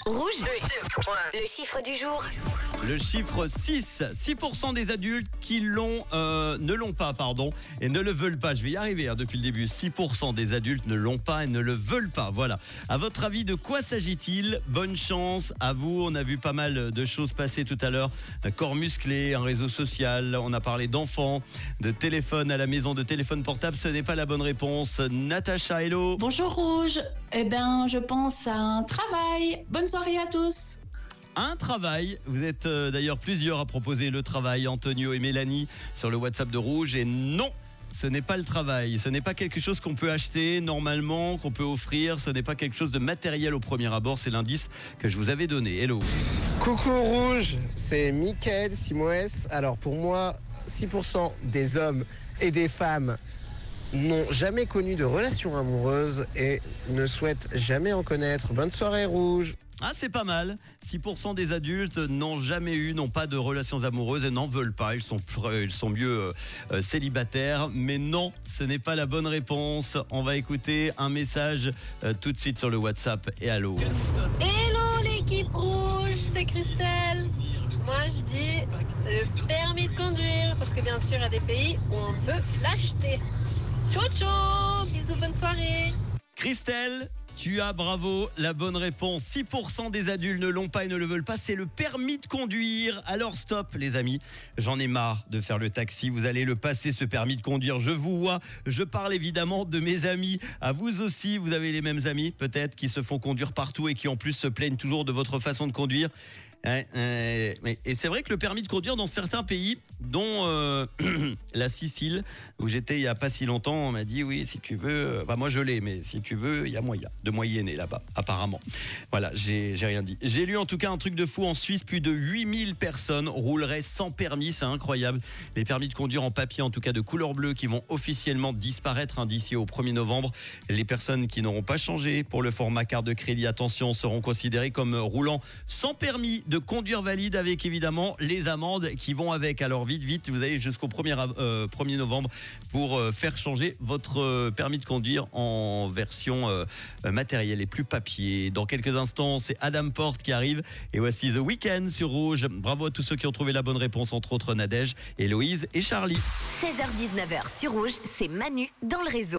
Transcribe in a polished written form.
Rouge, le chiffre du jour. Le chiffre 6. 6% des adultes qui ne l'ont pas, et ne le veulent pas. Je vais y arriver depuis le début. 6% des adultes ne l'ont pas et ne le veulent pas. Voilà. À votre avis, de quoi s'agit-il ? Bonne chance à vous. On a vu pas mal de choses passer tout à l'heure. Un corps musclé, un réseau social. On a parlé d'enfants, de téléphone à la maison, de téléphone portable. Ce n'est pas la bonne réponse. Natacha, hello. Bonjour Rouge, je pense à un travail. Bonne soirée à tous. Un travail, vous êtes d'ailleurs plusieurs à proposer le travail, Antonio et Mélanie, sur le WhatsApp de Rouge. Et non, ce n'est pas le travail, ce n'est pas quelque chose qu'on peut acheter normalement, qu'on peut offrir, ce n'est pas quelque chose de matériel au premier abord, c'est l'indice que je vous avais donné. Hello. Coucou Rouge, c'est Mickaël Simoes. Alors pour moi, 6% des hommes et des femmes n'ont jamais connu de relation amoureuse et ne souhaitent jamais en connaître. Bonne soirée Rouge. Ah, c'est pas mal. 6% des adultes n'ont pas de relations amoureuses et n'en veulent pas. Ils sont mieux célibataires. Mais non, ce n'est pas la bonne réponse. On va écouter un message tout de suite sur le WhatsApp. Et allô. Hello l'équipe rouge, c'est Christelle. Moi je dis le permis de conduire parce que bien sûr il y a des pays où on peut l'acheter. Ciao ciao, bisous, bonne soirée. Christelle, tu as, bravo, la bonne réponse. 6% des adultes ne l'ont pas et ne le veulent pas. C'est le permis de conduire. Alors stop, les amis. J'en ai marre de faire le taxi. Vous allez le passer, ce permis de conduire. Je vous vois. Je parle évidemment de mes amis. À vous aussi, vous avez les mêmes amis, peut-être, qui se font conduire partout et qui en plus se plaignent toujours de votre façon de conduire. Et c'est vrai que le permis de conduire dans certains pays, dont la Sicile, où j'étais il n'y a pas si longtemps, on m'a dit oui, si tu veux, moi je l'ai, mais si tu veux, il y a moyen de moyenner là-bas, apparemment. Voilà, j'ai rien dit. J'ai lu en tout cas un truc de fou, en Suisse, plus de 8000 personnes rouleraient sans permis, c'est incroyable. Les permis de conduire en papier, en tout cas de couleur bleue, qui vont officiellement disparaître d'ici au 1er novembre. Les personnes qui n'auront pas changé pour le format carte de crédit, attention, seront considérées comme roulant sans permis de conduire valide, avec évidemment les amendes qui vont avec. Alors vite, vous avez jusqu'au 1er novembre pour faire changer votre permis de conduire en version matérielle et plus papier. Dans quelques instants, c'est Adam Porte qui arrive et voici The Weeknd sur Rouge. Bravo à tous ceux qui ont trouvé la bonne réponse, entre autres Nadège, Héloïse et Charlie. 16h-19h sur Rouge, c'est Manu dans le réseau.